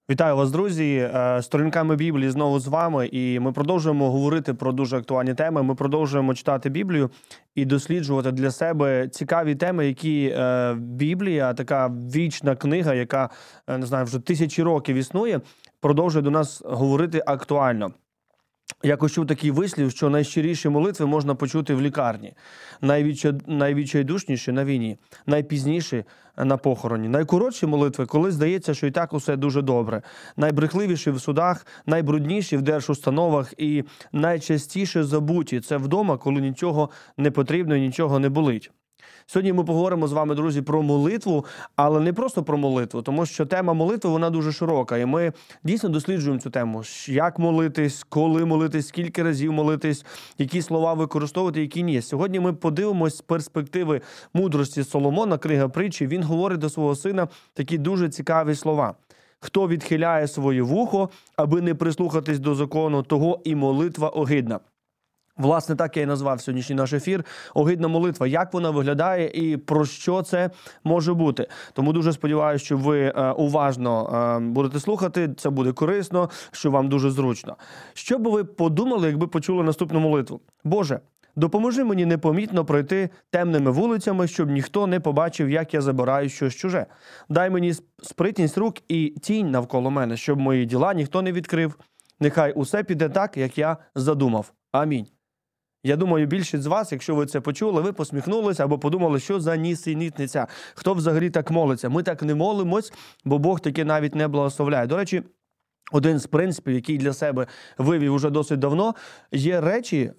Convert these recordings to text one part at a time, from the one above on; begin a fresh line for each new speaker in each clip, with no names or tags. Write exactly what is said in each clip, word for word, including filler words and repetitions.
Вітаю вас, друзі! Е, Сторінками Біблії знову з вами, і ми продовжуємо говорити про дуже актуальні теми. Ми продовжуємо читати Біблію і досліджувати для себе цікаві теми, які е, Біблія, така вічна книга, яка, е, не знаю, вже тисячі років існує, продовжує до нас говорити актуально. Якось чув такий вислів, що найщиріші молитви можна почути в лікарні, найвідчай... найвідчайдушніші на війні, найпізніші на похороні, найкоротші молитви, коли здається, що і так усе дуже добре, найбрехливіші в судах, найбрудніші в держустановах і найчастіше забуті – це вдома, коли нічого не потрібно і нічого не болить. Сьогодні ми поговоримо з вами, друзі, про молитву, але не просто про молитву, тому що тема молитви, вона дуже широка, і ми дійсно досліджуємо цю тему. Як молитись, коли молитись, скільки разів молитись, які слова використовувати, які ні. Сьогодні ми подивимось з перспективи мудрості Соломона, книга Притчі. Він говорить до свого сина такі дуже цікаві слова. «Хто відхиляє своє вухо, аби не прислухатись до закону, того і молитва огидна». Власне, так я і назвав сьогоднішній наш ефір «Огидна молитва». Як вона виглядає і про що це може бути. Тому дуже сподіваюся, що ви е, уважно е, будете слухати, це буде корисно, що вам дуже зручно. Що би ви подумали, якби почули наступну молитву? «Боже, допоможи мені непомітно пройти темними вулицями, щоб ніхто не побачив, як я забираю щось чуже. Дай мені спритність рук і тінь навколо мене, щоб мої діла ніхто не відкрив. Нехай усе піде так, як я задумав. Амінь». Я думаю, більшість з вас, якщо ви це почули, ви посміхнулися або подумали, що за нісенітниця, хто взагалі так молиться. Ми так не молимось, бо Бог таки навіть не благословляє. До речі, один з принципів, який для себе вивів уже досить давно, є речі,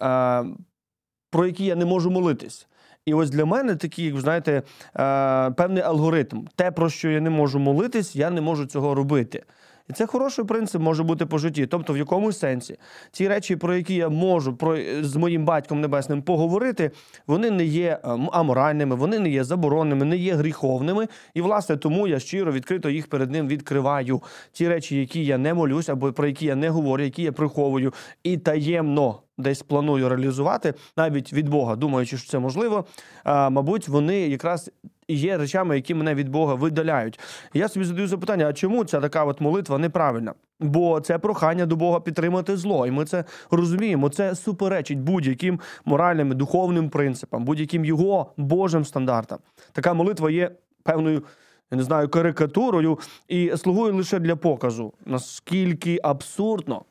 про які я не можу молитись. І ось для мене такий, знаєте, певний алгоритм. Те, про що я не можу молитись, я не можу цього робити. І це хороший принцип може бути по житті. Тобто в якомусь сенсі ті речі, про які я можу про, з моїм Батьком Небесним поговорити, вони не є аморальними, вони не є забороненими, не є гріховними. І, власне, тому я щиро, відкрито їх перед ним відкриваю. Ті речі, які я не молюсь, або про які я не говорю, які я приховую і таємно десь планую реалізувати, навіть від Бога, думаючи, що це можливо, а, мабуть, вони якраз і є речами, які мене від Бога видаляють. І я собі задаю запитання, а чому ця така от молитва неправильна? Бо це прохання до Бога підтримати зло, і ми це розуміємо. Це суперечить будь-яким моральним, духовним принципам, будь-яким його Божим стандартам. Така молитва є певною, я не знаю, карикатурою і слугує лише для показу, наскільки абсурдно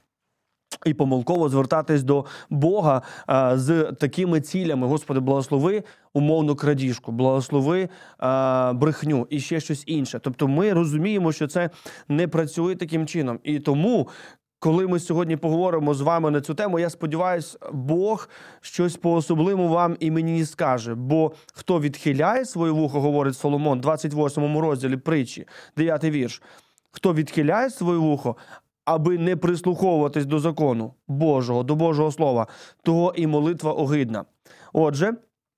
і помилково звертатись до Бога а, з такими цілями. Господи, благослови умовну крадіжку, благослови а, брехню і ще щось інше. Тобто ми розуміємо, що це не працює таким чином. І тому, коли ми сьогодні поговоримо з вами на цю тему, я сподіваюся, Бог щось по-особливому вам і мені скаже. Бо хто відхиляє своє вухо, говорить Соломон, двадцять восьмому розділі Притчі, дев'ятий вірш, хто відхиляє своє вухо, аби не прислуховуватись до закону Божого, до Божого Слова, того і молитва огидна. Отже,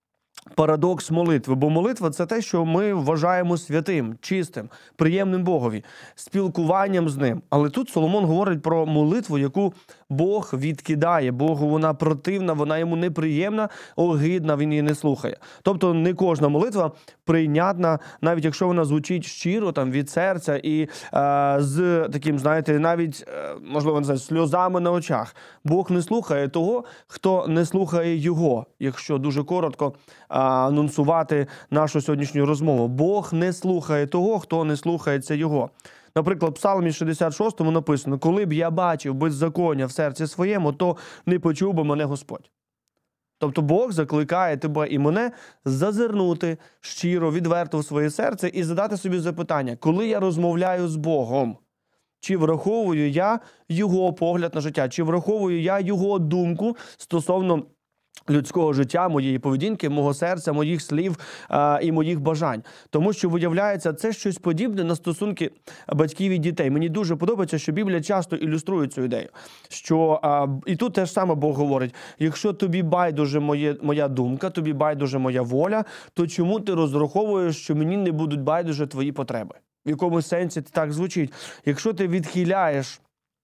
парадокс молитви. Бо молитва – це те, що ми вважаємо святим, чистим, приємним Богові, спілкуванням з Ним. Але тут Соломон говорить про молитву, яку Бог відкидає. Богу вона противна, вона йому неприємна, огидна, він її не слухає. Тобто не кожна молитва прийнятна, навіть якщо вона звучить щиро, там, від серця і е, з таким, знаєте, навіть, е, можливо, не знаю, сльозами на очах. Бог не слухає того, хто не слухає Його, якщо дуже коротко анонсувати нашу сьогоднішню розмову. Бог не слухає того, хто не слухається Його. Наприклад, в Псалмі шістдесят шостому написано: «Коли б я бачив беззаконня в серці своєму, то не почув би мене Господь». Тобто Бог закликає тебе і мене зазирнути щиро, відверто в своє серце і задати собі запитання: коли я розмовляю з Богом, чи враховую я Його погляд на життя, чи враховую я Його думку стосовно людського життя, моєї поведінки, мого серця, моїх слів а, і моїх бажань. Тому що, виявляється, це щось подібне на стосунки батьків і дітей. Мені дуже подобається, що Біблія часто ілюструє цю ідею. Що, а, і тут теж саме Бог говорить: якщо тобі байдуже моє, моя думка, тобі байдуже моя воля, то чому ти розраховуєш, що мені не будуть байдуже твої потреби? В якомусь сенсі це так звучить. Якщо ти відхиляєш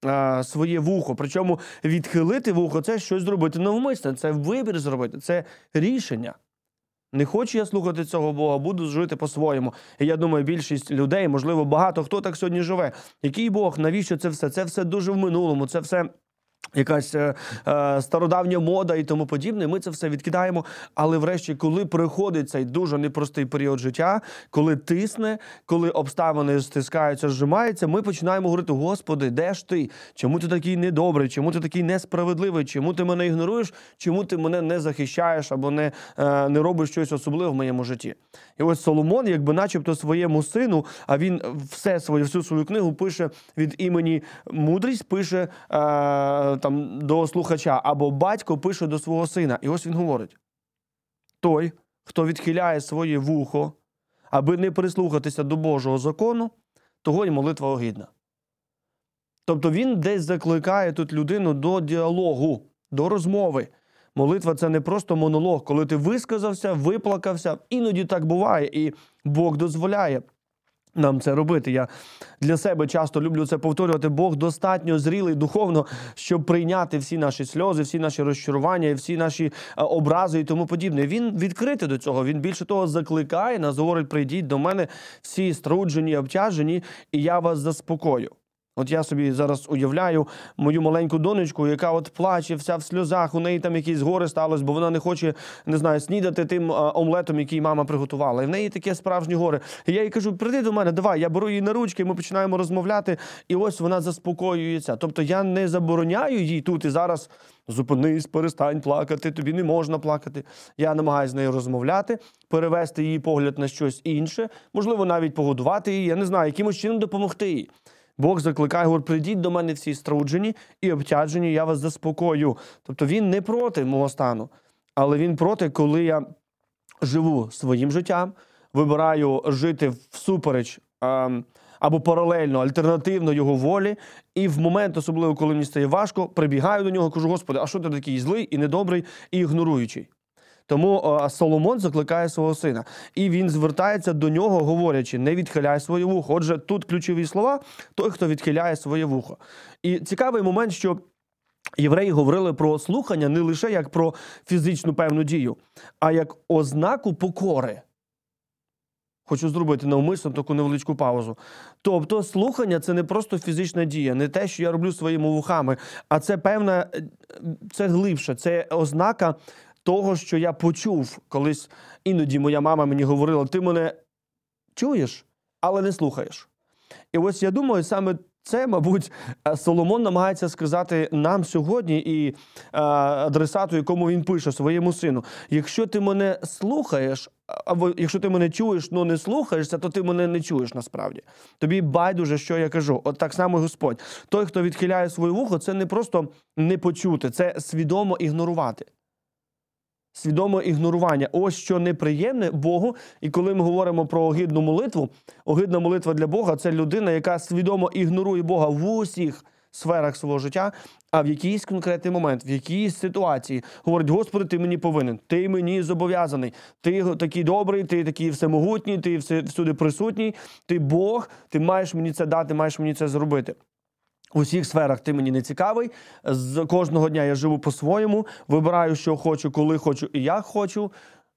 своє вухо. Причому відхилити вухо – це щось зробити навмисно, це вибір зробити, це рішення. Не хочу я слухати цього Бога, буду жити по-своєму. І я думаю, більшість людей, можливо, багато хто так сьогодні живе. Який Бог? Навіщо це все? Це все дуже в минулому, це все якась е, е, стародавня мода і тому подібне, ми це все відкидаємо. Але врешті, коли приходить цей дуже непростий період життя, коли тисне, коли обставини стискаються, зжимаються, ми починаємо говорити: Господи, де ж ти? Чому ти такий недобрий? Чому ти такий несправедливий? Чому ти мене ігноруєш? Чому ти мене не захищаєш або не, е, не робиш щось особливе в моєму житті? І ось Соломон, якби начебто своєму сину, а він все своє, всю свою книгу пише від імені мудрість, пише е, там до слухача, або батько пише до свого сина. І ось він говорить: той, хто відхиляє своє вухо, аби не прислухатися до Божого закону, того й молитва огидна. Тобто він десь закликає тут людину до діалогу, до розмови. Молитва – це не просто монолог, коли ти висказався, виплакався. Іноді так буває, і Бог дозволяє нам це робити. Я для себе часто люблю це повторювати. Бог достатньо зрілий духовно, щоб прийняти всі наші сльози, всі наші розчарування, всі наші образи і тому подібне. Він відкритий до цього. Він більше того закликає нас, говорить: прийдіть до мене всі струджені, обтяжені, і я вас заспокою. От я собі зараз уявляю мою маленьку донечку, яка от плаче, вся в сльозах, у неї там якісь горе сталося, бо вона не хоче, не знаю, снідати тим омлетом, який мама приготувала. І в неї таке справжнє горе. І я їй кажу: прийди до мене, давай. Я беру її на ручки, ми починаємо розмовляти, і ось вона заспокоюється. Тобто я не забороняю їй тут і зараз: зупинись, перестань плакати, тобі не можна плакати. Я намагаюся з нею розмовляти, перевести її погляд на щось інше, можливо, навіть погодувати її, я не знаю, якимось чином допомогти їй. Бог закликає, говорить: прийдіть до мене всі струджені і обтяжені, я вас заспокою. Тобто він не проти мого стану, але він проти, коли я живу своїм життям, вибираю жити всупереч ем, або паралельно, альтернативно його волі, і в момент, особливо коли мені стає важко, прибігаю до нього, кажу: Господи, а що ти такий злий і недобрий і ігноруючий? Тому е, Соломон закликає свого сина. І він звертається до нього, говорячи: не відхиляй своє вухо. Отже, тут ключові слова: той, хто відхиляє своє вухо. І цікавий момент, що євреї говорили про слухання не лише як про фізичну певну дію, а як ознаку покори. Хочу зробити навмисно таку невеличку паузу. Тобто слухання – це не просто фізична дія, не те, що я роблю своїми вухами, а це певна, це глибше, це ознака того, що я почув. Колись іноді моя мама мені говорила: ти мене чуєш, але не слухаєш. І ось я думаю, саме це, мабуть, Соломон намагається сказати нам сьогодні і е, адресату, якому він пише, своєму сину: якщо ти мене слухаєш, або якщо ти мене чуєш, но не слухаєшся, то ти мене не чуєш насправді. Тобі байдуже, що я кажу. От так само Господь. Той, хто відхиляє своє вухо, це не просто не почути, це свідомо ігнорувати. Свідоме ігнорування. Ось що неприємне Богу. І коли ми говоримо про огидну молитву, огидна молитва для Бога – це людина, яка свідомо ігнорує Бога в усіх сферах свого життя, а в якийсь конкретний момент, в якійсь ситуації говорить: Господи, ти мені повинен, ти мені зобов'язаний, ти такий добрий, ти такий всемогутній, ти всюди присутній, ти Бог, ти маєш мені це дати, маєш мені це зробити. У всіх сферах ти мені не цікавий, з кожного дня я живу по-своєму, вибираю, що хочу, коли хочу і як хочу,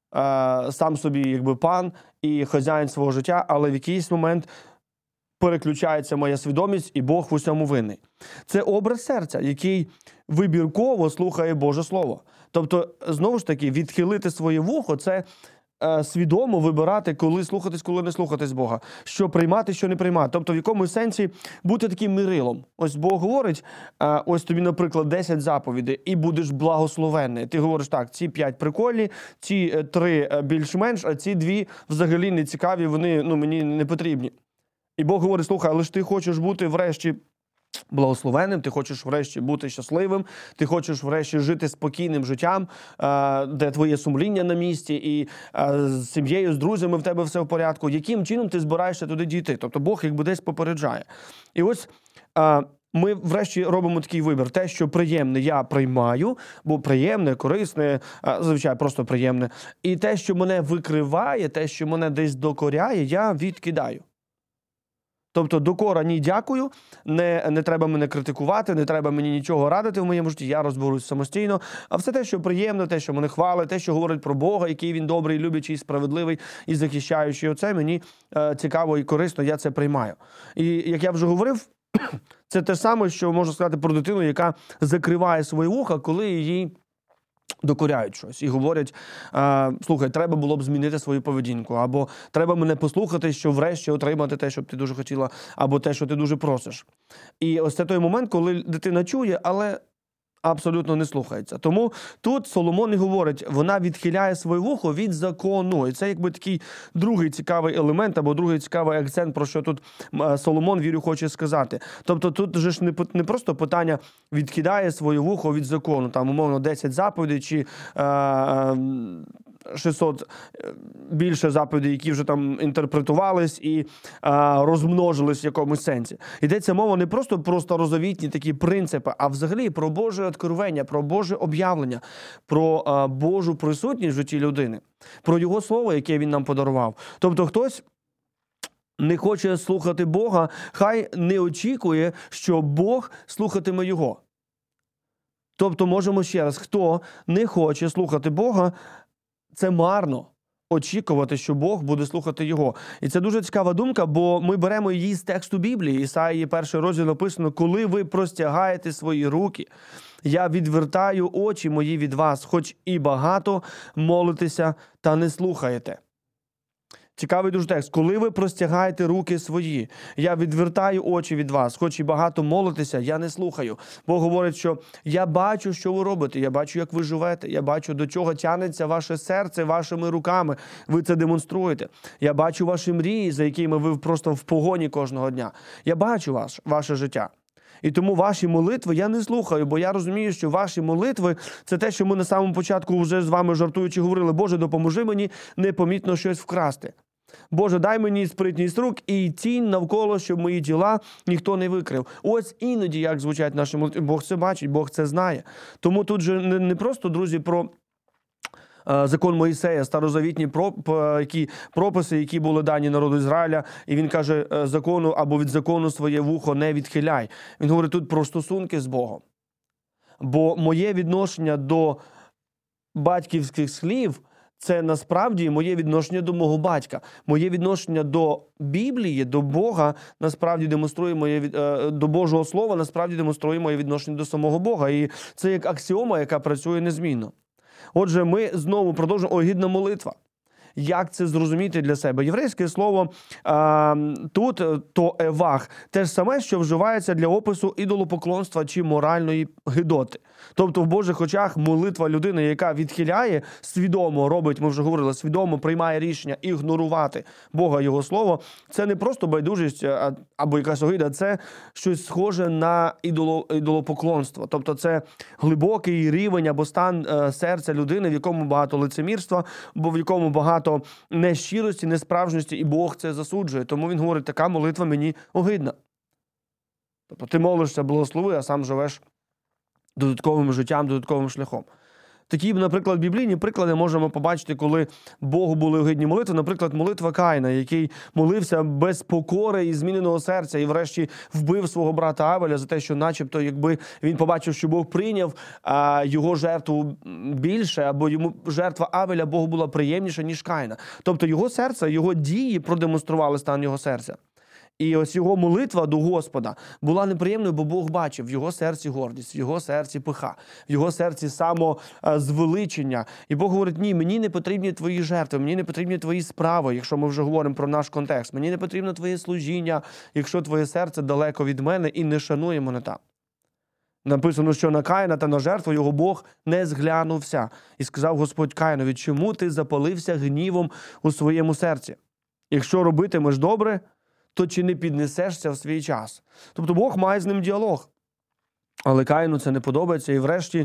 сам собі якби пан і хазяїн свого життя, але в якийсь момент переключається моя свідомість, і Бог в усьому винний. Це образ серця, який вибірково слухає Боже Слово. Тобто, знову ж таки, відхилити своє вухо – це свідомо вибирати, коли слухатись, коли не слухатись Бога. Що приймати, що не приймати. Тобто, в якомусь сенсі бути таким мирилом. Ось Бог говорить: ось тобі, наприклад, десять заповідей, і будеш благословенний. Ти говориш: так, ці п'ять прикольні, ці три більш-менш, а ці дві взагалі не цікаві, вони ну, мені не потрібні. І Бог говорить: слухай, але ж ти хочеш бути врешті благословенним, ти хочеш врешті бути щасливим, ти хочеш врешті жити спокійним життям, де твоє сумління на місці, і з сім'єю, з друзями в тебе все в порядку. Яким чином ти збираєшся туди дійти? Тобто Бог якби десь попереджає. І ось ми врешті робимо такий вибір. Те, що приємне, я приймаю, бо приємне, корисне, зазвичай просто приємне. І те, що мене викриває, те, що мене десь докоряє, я відкидаю. Тобто докора ні, дякую, не, не треба мене критикувати, не треба мені нічого радити в моєму житті, я розберусь самостійно. А все те, що приємно, те, що мене хвалить, те, що говорить про Бога, який він добрий, любячий, справедливий і захищаючий, оце мені е, цікаво і корисно, я це приймаю. І як я вже говорив, це те саме, що можна сказати про дитину, яка закриває свої вуха, коли її докоряють щось і говорять, слухай, треба було б змінити свою поведінку, або треба мене послухати, що врешті отримати те, що б ти дуже хотіла, або те, що ти дуже просиш. І ось це той момент, коли дитина чує, але абсолютно не слухається. Тому тут Соломон і говорить, вона відхиляє своє вухо від закону. І це якби такий другий цікавий елемент, або другий цікавий акцент, про що тут Соломон, вірю, хоче сказати. Тобто тут же ж не, не просто питання відкидає своє вухо від закону, там, умовно, десять заповідей, чи е, шістсот більше заповідей, які вже там інтерпретувались і а, розмножились в якомусь сенсі. Йдеться мова не просто про старозавітні такі принципи, а взагалі про Боже откровення, про Боже об'явлення, про а, Божу присутність в житті людини, про Його Слово, яке Він нам подарував. Тобто хтось не хоче слухати Бога, хай не очікує, що Бог слухатиме Його. Тобто, можемо ще раз, хто не хоче слухати Бога, це марно очікувати, що Бог буде слухати його. І це дуже цікава думка, бо ми беремо її з тексту Біблії. Ісаїї перший розділ написано: «Коли ви простягаєте свої руки, я відвертаю очі мої від вас, хоч і багато молитеся та не слухаєте». Цікавий дуже текст. «Коли ви простягаєте руки свої, я відвертаю очі від вас, хоч і багато молитеся, я не слухаю». Бог говорить, що я бачу, що ви робите, я бачу, як ви живете, я бачу, до чого тягнеться ваше серце вашими руками, ви це демонструєте. Я бачу ваші мрії, за якими ви просто в погоні кожного дня. Я бачу ваш, ваше життя. І тому ваші молитви я не слухаю, бо я розумію, що ваші молитви – це те, що ми на самому початку вже з вами жартуючи говорили: «Боже, допоможи мені непомітно щось вкрасти. Боже, дай мені спритність рук і тінь навколо, щоб мої діла ніхто не викрив». Ось іноді як звучать наші молитви. Бог це бачить, Бог це знає. Тому тут же не, не просто, друзі, про е, закон Моїсея, старозавітні проп, е, які, прописи, які були дані народу Ізраїля. І він каже, е, закону або від закону своє вухо не відхиляй. Він говорить тут про стосунки з Богом. Бо моє відношення до батьківських слів – це насправді моє відношення до мого батька. Моє відношення до Біблії, до Бога, насправді демонструє моє, до Божого Слова, насправді демонструє моє відношення до самого Бога. І це як аксіома, яка працює незмінно. Отже, ми знову продовжуємо огідна молитва. Як це зрозуміти для себе? Єврейське слово а, тут, то евах, те ж саме, що вживається для опису ідолопоклонства чи моральної гидоти. Тобто в Божих очах молитва людини, яка відхиляє, свідомо робить, ми вже говорили, свідомо приймає рішення ігнорувати Бога, Його Слово, це не просто байдужість або якась огида, це щось схоже на ідоло, ідолопоклонство. Тобто це глибокий рівень або стан е, серця людини, в якому багато лицемірства, бо в якому багато нещирості, несправжності, і Бог це засуджує. Тому він говорить, така молитва мені огидна. Тобто ти молишся, благослови, а сам живеш додатковим життям, додатковим шляхом. Такі, наприклад, біблійні приклади можемо побачити, коли Богу були огидні молитви. Наприклад, молитва Каїна, який молився без покори і зміненого серця, і врешті вбив свого брата Авеля за те, що начебто, якби він побачив, що Бог прийняв а, його жертву більше, або йому жертва Авеля Богу була приємніша, ніж Каїна. Тобто його серце, його дії продемонстрували стан його серця. І ось його молитва до Господа була неприємною, бо Бог бачив в його серці гордість, в його серці пиха, в його серці самозвеличення. І Бог говорить, ні, мені не потрібні твої жертви, мені не потрібні твої справи, якщо ми вже говоримо про наш контекст. Мені не потрібно твоє служіння, якщо твоє серце далеко від мене і не шанує мене там. Написано, що на Каїна та на жертву його Бог не зглянувся. І сказав Господь Каїнові, чому ти запалився гнівом у своєму серці? Якщо робитимеш добре, то чи не піднесешся в свій час? Тобто Бог має з ним діалог. Але Каїну це не подобається, і врешті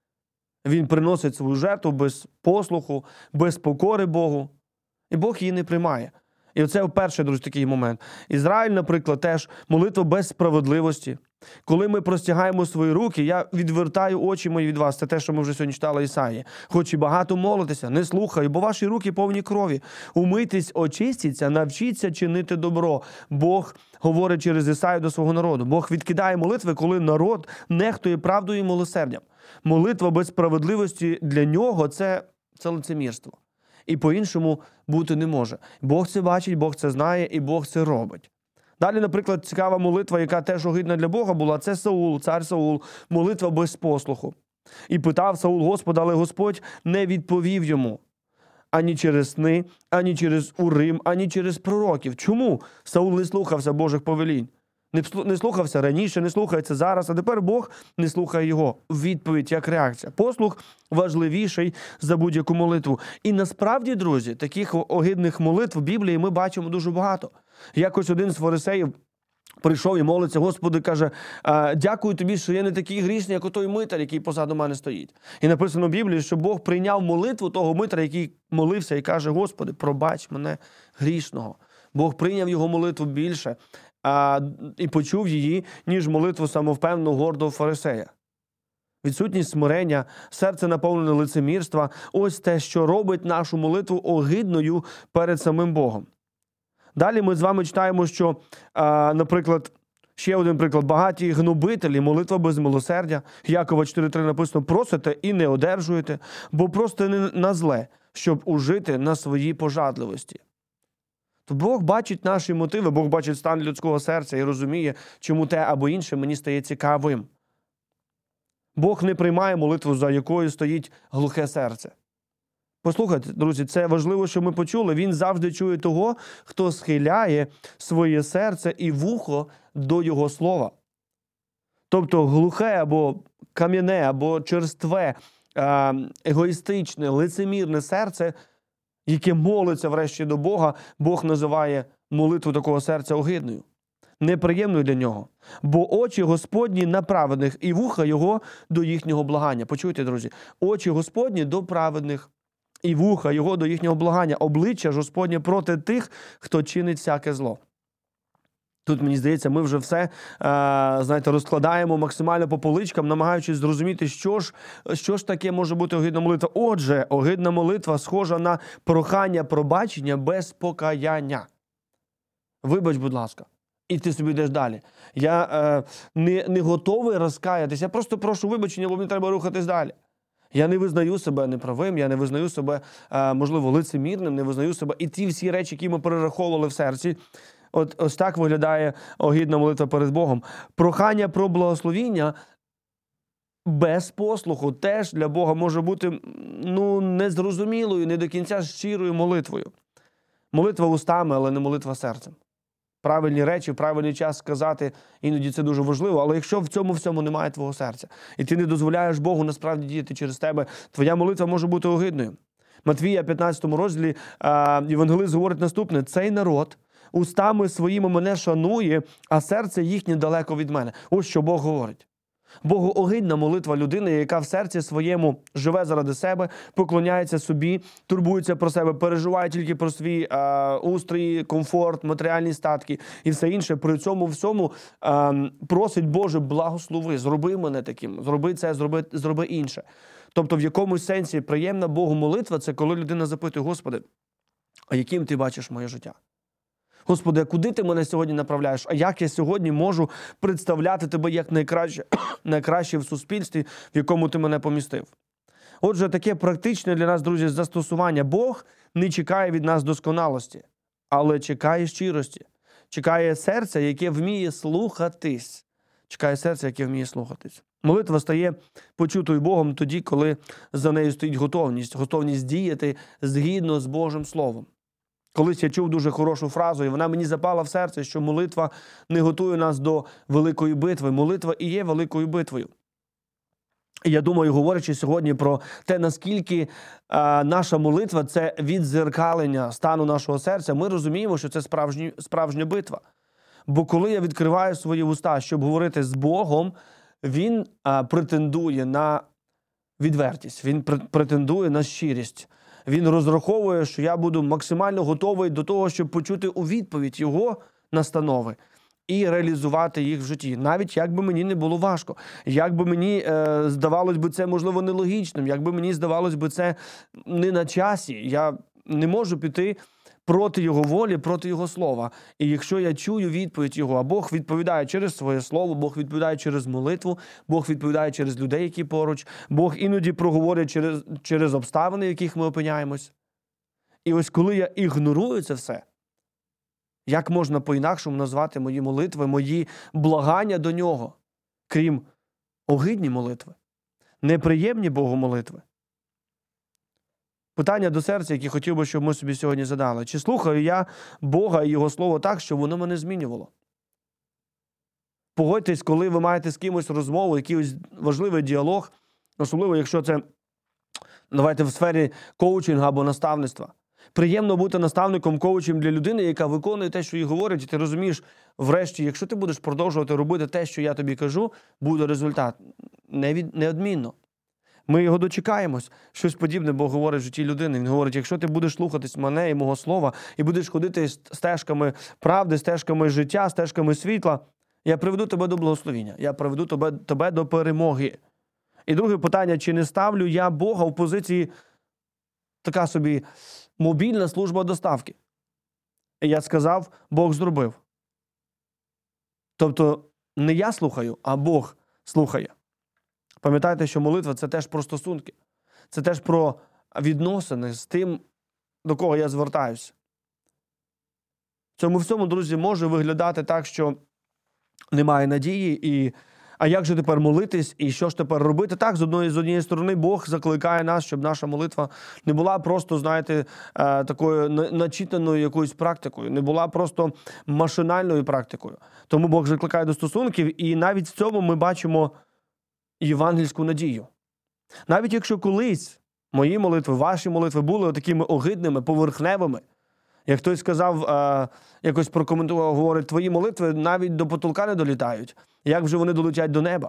він приносить свою жертву без послуху, без покори Богу, і Бог її не приймає. І оце перший, друзі, такий момент. Ізраїль, наприклад, теж молитва без справедливості. Коли ми простягаємо свої руки, я відвертаю очі мої від вас. Це те, що ми вже сьогодні читали Ісаї. Хоч і багато молитеся, не слухаю, бо ваші руки повні крові. Умийтесь, очистіться, навчіться чинити добро. Бог говорить через Ісаю до свого народу. Бог відкидає молитви, коли народ нехтує правдою і милосердям. Молитва без справедливості для нього – це, це лицемірство. І по-іншому бути не може. Бог це бачить, Бог це знає і Бог це робить. Далі, наприклад, цікава молитва, яка теж огидна для Бога була, це Саул, цар Саул, молитва без послуху. І питав Саул Господа, але Господь не відповів йому ані через сни, ані через Урим, ані через пророків. Чому Саул не слухався Божих повелінь? Не слухався раніше, не слухається зараз, а тепер Бог не слухає його. Відповідь як реакція. Послух важливіший за будь-яку молитву. І насправді, друзі, таких огидних молитв в Біблії ми бачимо дуже багато. Якось один з фарисеїв прийшов і молиться, Господи, каже, дякую тобі, що я не такий грішний, як отой митар, який позаду мене стоїть. І написано в Біблії, що Бог прийняв молитву того митаря, який молився і каже, Господи, пробач мене грішного. Бог прийняв його молитву більше а, і почув її, ніж молитву самовпевненого гордого фарисея. Відсутність смирення, серце наповнене лицемірства – ось те, що робить нашу молитву огидною перед самим Богом. Далі ми з вами читаємо, що, а, наприклад, ще один приклад, багаті гнобителі, молитва без милосердя. Якова чотири три написано, просите і не одержуєте, бо просто не на зле, щоб ужити на своїй пожадливості. То Бог бачить наші мотиви, Бог бачить стан людського серця і розуміє, чому те або інше мені стає цікавим. Бог не приймає молитву, за якою стоїть глухе серце. Послухайте, друзі, це важливо, що ми почули. Він завжди чує того, хто схиляє своє серце і вухо до Його слова. Тобто глухе або кам'яне, або черстве, егоїстичне, лицемірне серце, яке молиться врешті до Бога, Бог називає молитву такого серця огидною, неприємною для нього. Бо очі Господні на праведних і вуха Його до їхнього благання. Почуйте, друзі, очі Господні до праведних і вуха Його до їхнього благання, обличчя ж Господнє проти тих, хто чинить всяке зло. Тут, мені здається, ми вже все, знаєте, розкладаємо максимально по поличкам, намагаючись зрозуміти, що ж, що ж таке може бути огидна молитва. Отже, огидна молитва схожа на прохання пробачення без покаяння. Вибач, будь ласка. І ти собі йдеш далі. Я е, не, не готовий розкаятися, я просто прошу вибачення, бо мені треба рухатись далі. Я не визнаю себе неправим, я не визнаю себе, е, можливо, лицемірним, не визнаю себе. І ті всі речі, які ми перераховували в серці, от ось так виглядає огидна молитва перед Богом. Прохання про благословіння без послуху теж для Бога може бути ну, незрозумілою, не до кінця щирою молитвою. Молитва устами, але не молитва серцем. Правильні речі, в правильний час сказати, іноді це дуже важливо, але якщо в цьому всьому немає твого серця, і ти не дозволяєш Богу насправді діяти через тебе, твоя молитва може бути огидною. Матвія, п'ятнадцятому розділі, євангелист говорить наступне: «Цей народ устами своїми мене шанує, а серце їхнє далеко від мене». Ось що Бог говорить. Богу огидна молитва людини, яка в серці своєму живе заради себе, поклоняється собі, турбується про себе, переживає тільки про свій е, устрій, комфорт, матеріальні статки і все інше. При цьому всьому е, просить: Боже, благослови, зроби мене таким, зроби це, зроби, зроби інше. Тобто в якомусь сенсі приємна Богу молитва – це коли людина запитує: Господи, а яким ти бачиш моє життя? Господи, а куди ти мене сьогодні направляєш? А як я сьогодні можу представляти тебе як найкраще, найкраще в суспільстві, в якому ти мене помістив? Отже, таке практичне для нас, друзі, застосування. Бог не чекає від нас досконалості, але чекає щирості. Чекає серця, яке вміє слухатись. Чекає серця, яке вміє слухатись. Молитва стає почутою Богом тоді, коли за нею стоїть готовність. Готовність діяти згідно з Божим Словом. Колись я чув дуже хорошу фразу, і вона мені запала в серце, що молитва не готує нас до великої битви. Молитва і є великою битвою. І я думаю, говорячи сьогодні про те, наскільки а, наша молитва – це віддзеркалення стану нашого серця, ми розуміємо, що це справжні, справжня битва. Бо коли я відкриваю свої вуста, щоб говорити з Богом, Він а, претендує на відвертість, Він претендує на щирість. Він розраховує, що я буду максимально готовий до того, щоб почути у відповідь Його настанови. і реалізувати їх в житті. Навіть як би мені не було важко, як би мені е, здавалось би це, можливо, нелогічним, як би мені здавалось би це не на часі. Я не можу піти проти Його волі, проти Його слова. І якщо я чую відповідь Його, а Бог відповідає через своє слово, Бог відповідає через молитву, Бог відповідає через людей, які поруч, Бог іноді проговорить через, через обставини, в яких ми опиняємось. І ось коли я ігнорую це все, як можна по-інакшому назвати мої молитви, мої благання до Нього, крім огидні молитви, неприємні Богу молитви? Питання до серця, які хотів би, щоб ми собі сьогодні задали. Чи слухаю я Бога і Його Слово так, щоб воно мене змінювало? Погодьтесь, коли ви маєте з кимось розмову, якийсь важливий діалог, особливо, якщо це, давайте, в сфері коучингу або наставництва. Приємно бути наставником, коучем для людини, яка виконує те, що їй говорять, і ти розумієш, врешті, якщо ти будеш продовжувати робити те, що я тобі кажу, буде результат. Невід... Неодмінно. Ми його дочекаємось. Щось подібне Бог говорить в житті людини. Він говорить, якщо ти будеш слухатись мене і мого слова, і будеш ходити стежками правди, стежками життя, стежками світла, я приведу тебе до благословіння, я приведу тебе, тебе до перемоги. І друге питання, чи не ставлю я Бога в позиції така собі мобільна служба доставки? І я сказав, Бог зробив. Тобто не я слухаю, а Бог слухає. Пам'ятайте, що молитва – це теж про стосунки. Це теж про відносини з тим, до кого я звертаюся. В цьому всьому, друзі, може виглядати так, що немає надії, і а як же тепер молитись, і що ж тепер робити? Так, з одної, з однієї сторони, Бог закликає нас, щоб наша молитва не була просто, знаєте, такою начитаною якоюсь практикою, не була просто машинальною практикою. Тому Бог закликає до стосунків, і навіть в цьому ми бачимо євангельську надію. Навіть якщо колись мої молитви, ваші молитви були такими огидними, поверхневими, як хтось сказав, е, якось прокоментував, говорить, твої молитви навіть до потолка не долітають. Як вже вони долетять до неба?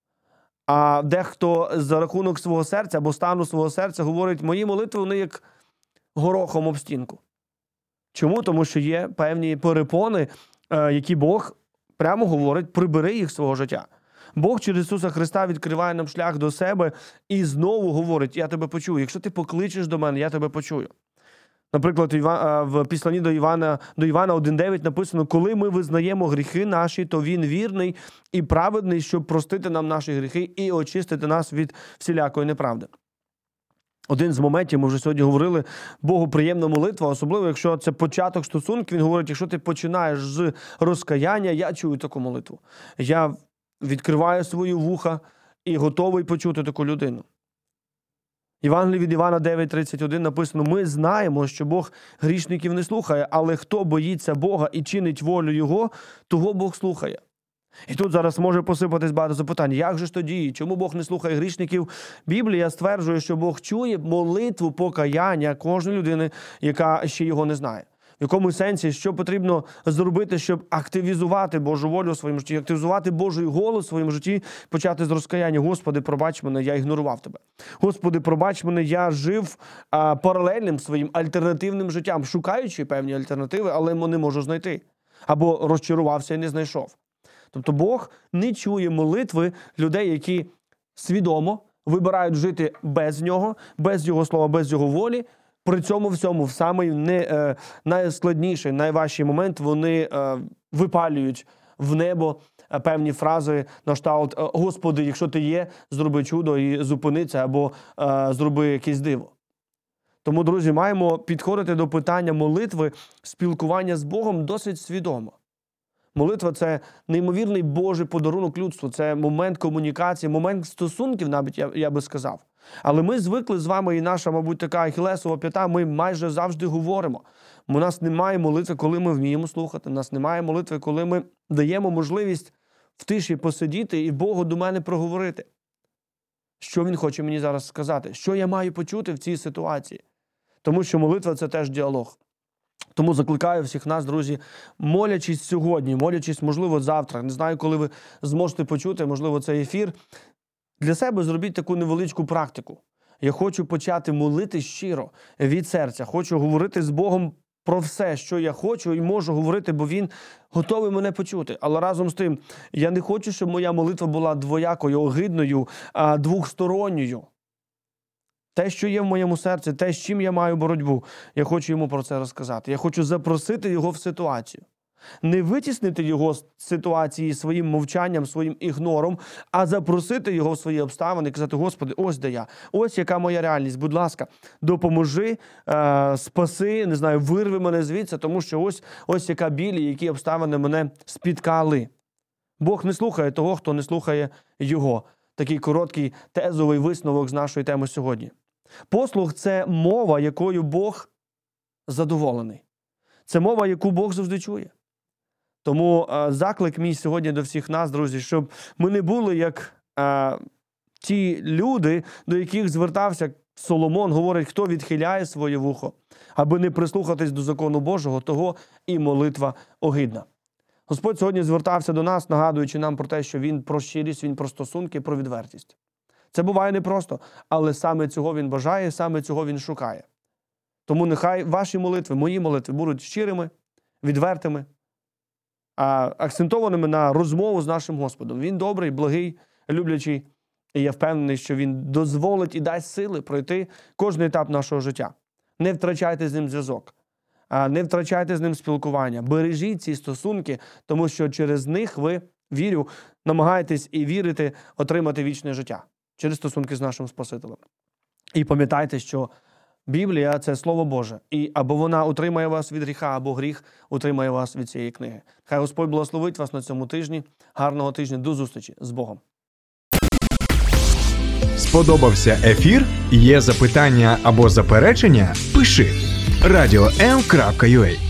А дехто за рахунок свого серця або стану свого серця говорить, мої молитви, вони як горохом об стінку. Чому? Тому що є певні перепони, е, які Бог прямо говорить, прибери їх з свого життя. Бог через Ісуса Христа відкриває нам шлях до себе і знову говорить, я тебе почую. Якщо ти покличеш до мене, я тебе почую. Наприклад, в Післанні до Івана, до Івана один дев'ять написано, коли ми визнаємо гріхи наші, то Він вірний і праведний, щоб простити нам наші гріхи і очистити нас від всілякої неправди. Один з моментів, ми вже сьогодні говорили, Богу приємна молитва, особливо, якщо це початок стосунків, він говорить, якщо ти починаєш з розкаяння, я чую таку молитву. Я відкриваю свої вуха і готовий почути таку людину. Євангелії від Івана дев'ять тридцять один написано, ми знаємо, що Бог грішників не слухає, але хто боїться Бога і чинить волю Його, того Бог слухає. І тут зараз може посипатись багато запитань, як же ж тоді, чому Бог не слухає грішників? Біблія стверджує, що Бог чує молитву покаяння кожної людини, яка ще Його не знає. В якому сенсі, що потрібно зробити, щоб активізувати Божу волю у своєму житті, активізувати Божий голос у своєму житті, почати з розкаяння. Господи, пробач мене, я ігнорував тебе. Господи, пробач мене, я жив а, паралельним своїм альтернативним життям, шукаючи певні альтернативи, але не можу знайти. Або розчарувався і не знайшов. Тобто Бог не чує молитви людей, які свідомо вибирають жити без Нього, без Його слова, без Його волі. При цьому всьому, в самий не, е, найскладніший, найважчий момент вони е, випалюють в небо е, певні фрази на кшталт «Господи, якщо ти є, зроби чудо і зупинися» або е, «Зроби якесь диво». Тому, друзі, маємо підходити до питання молитви, спілкування з Богом досить свідомо. Молитва – це неймовірний Божий подарунок людству, це момент комунікації, момент стосунків, навіть я, я би сказав. Але ми звикли з вами, і наша, мабуть, така ахілесова п'ята, ми майже завжди говоримо. У нас немає молитви, коли ми вміємо слухати, у нас немає молитви, коли ми даємо можливість в тиші посидіти і Богу до мене проговорити. Що Він хоче мені зараз сказати? Що я маю почути в цій ситуації? Тому що молитва – це теж діалог. Тому закликаю всіх нас, друзі, молячись сьогодні, молячись, можливо, завтра, не знаю, коли ви зможете почути, можливо, цей ефір, для себе зробіть таку невеличку практику. Я хочу почати молити щиро, від серця, хочу говорити з Богом про все, що я хочу, і можу говорити, бо він готовий мене почути. Але разом з тим, я не хочу, щоб моя молитва була двоякою, огидною, двохсторонньою. Те, що є в моєму серці, те, з чим я маю боротьбу, я хочу йому про це розказати. Я хочу запросити його в ситуацію. Не витіснити його з ситуації своїм мовчанням, своїм ігнором, а запросити його в свої обставини і казати: Господи, ось де я, ось яка моя реальність, будь ласка, допоможи, е, спаси, не знаю, вирви мене звідси, тому що ось, ось яка біль і які обставини мене спіткали. Бог не слухає того, хто не слухає його. Такий короткий тезовий висновок з нашої теми сьогодні. Послух – це мова, якою Бог задоволений. Це мова, яку Бог завжди чує. Тому е, заклик мій сьогодні до всіх нас, друзі, щоб ми не були як е, ті люди, до яких звертався Соломон, говорить, хто відхиляє своє вухо, аби не прислухатись до закону Божого, того і молитва огидна. Господь сьогодні звертався до нас, нагадуючи нам про те, що Він про щирість, Він про стосунки, про відвертість. Це буває непросто, але саме цього Він бажає, саме цього Він шукає. Тому нехай ваші молитви, мої молитви будуть щирими, відвертими, акцентованими на розмову з нашим Господом. Він добрий, благий, люблячий, і я впевнений, що Він дозволить і дасть сили пройти кожен етап нашого життя. Не втрачайте з ним зв'язок, не втрачайте з ним спілкування, бережіть ці стосунки, тому що через них ви, вірю, намагаєтесь і вірите отримати вічне життя через стосунки з нашим Спасителем. І пам'ятайте, що Біблія – це Слово Боже. І або вона утримає вас від гріха, або гріх утримає вас від цієї книги. Хай Господь благословить вас на цьому тижні. Гарного тижня. До зустрічі. З Богом.
Сподобався ефір? Є запитання або заперечення? Пиши радіо ем крапка ю а.